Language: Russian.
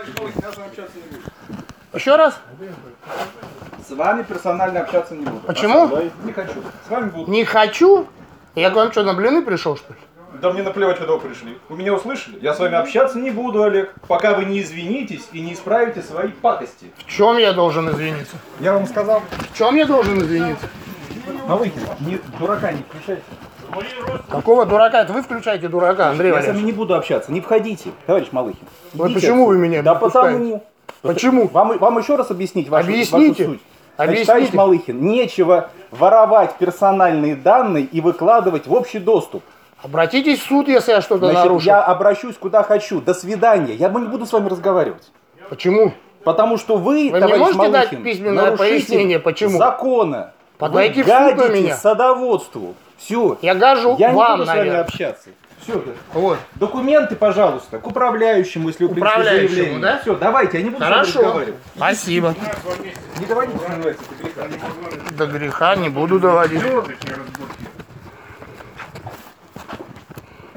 Еще раз? С вами персонально общаться не буду. Почему? Не хочу. С вами буду. Не хочу? Я к вам что, на блины пришел, что ли? Да мне наплевать, куда вы пришли. Вы меня услышали? Я с вами общаться не буду, Олег, пока вы не извинитесь и не исправите свои пакости. В чем я должен извиниться? Я вам сказал. В чем я должен извиниться? Малыхин, дурака не включайте. Какого дурака? Это вы включаете дурака, Андрей Я с вами Валерьевич. не буду общаться. Не входите, товарищ Малыхин. Вот Идите почему отсюда. вы меня Да не пускаете? потому. Почему? Вам еще раз объяснить вашу Объясните. суть. Объясните. Товарищ Малыхин, нечего воровать персональные данные и выкладывать в общий доступ. Обратитесь в суд, если я что-то нарушил. Я обращусь куда хочу. До свидания. Я не буду с вами разговаривать. Почему? Потому что вы, Вы мне товарищ можете дать Малыхин, письменное нарушитель пояснение, почему? закона. Подайте Вы в суд на гадите меня. садоводству. Все. Я гажу Я не вам, буду с вами наверное. общаться. Все. Вот. Документы, пожалуйста, к управляющему, если вы принесли Управляющему, заявление. да? Все, давайте, я не буду с вами Хорошо. разговаривать. Спасибо. Не доводите, что называется, до греха. До греха не буду доводить.